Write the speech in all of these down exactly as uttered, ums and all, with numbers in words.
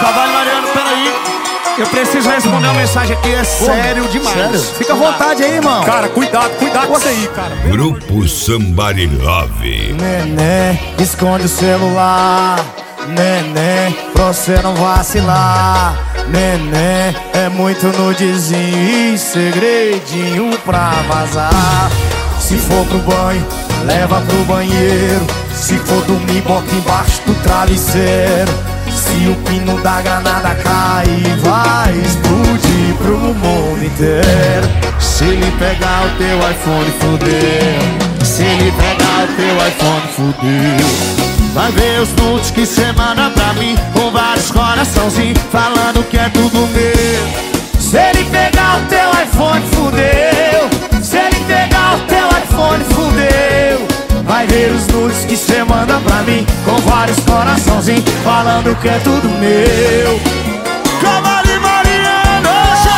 Trabalho, Mariano, peraí. Eu preciso responder uma mensagem aqui, é sério demais. Sério? Fica à vontade aí, irmão. Cara, cuidado, cuidado com isso aí, cara. Grupo Somebody Love. Neném, esconde o celular. Neném, pra você não vacilar. Neném, é muito nudezinho e segredinho pra vazar. Se for pro banho, leva pro banheiro. Se for dormir, bota embaixo do travesseiro. Se o pino da granada cair, vai explodir pro mundo inteiro. Se ele pegar o teu iPhone, fudeu. Se ele pegar o teu iPhone, fudeu. Vai ver os nudes que cê manda pra mim, com vários coraçãozinhos, falando que é tudo meu. Se ele pegar o teu iPhone, fudeu. Se ele pegar o teu iPhone, fudeu. Vai ver os nudes que cê manda pra mim, com vários coraçãozinhos, falando que é tudo meu. Cavale Mariano,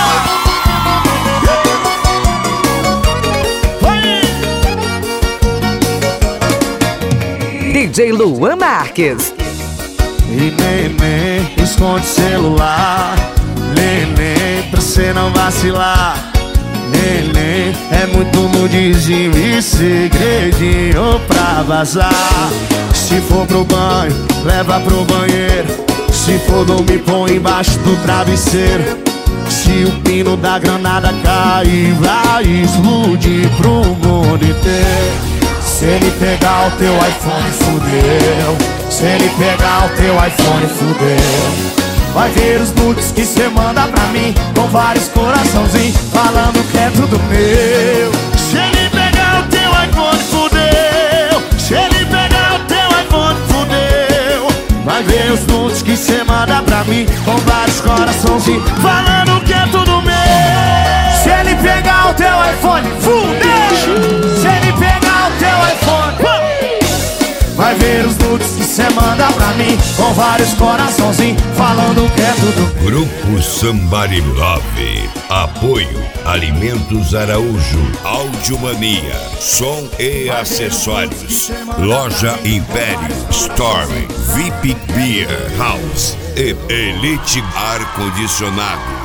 D J Luan Marques. E neném, esconde celular. Neném, pra cê não vacilar. Neném, é muito nudezinho e segredinho pra vazar. Se for pro banho, leva pro banheiro. Se for dormir, põe embaixo do travesseiro. Se o pino da granada cair, vai explodir pro mundo inteiro. Se ele pegar o teu iPhone, fudeu. Se ele pegar o teu iPhone, fudeu. Vai ver os nudes que cê manda pra mim, com vários coraçãozinhos, falando que é tudo meu. Se ele pegar o teu iPhone, fudeu. Se ele pegar o teu iPhone, fudeu. Vai ver os nudes que cê manda pra mim, com vários coraçãozinhos, falando que é tudo meu. Se ele pegar o teu iPhone, fudeu. Se ele pegar o teu iPhone, vai ver os nudes que cê manda pra mim, com vários coraçãozinhos, falando que é tudo. Grupo Somebody Love. Apoio Alimentos Araújo, Audiomania, som e acessórios. Loja Império Store, V I P Beer House e Elite Ar Condicionado.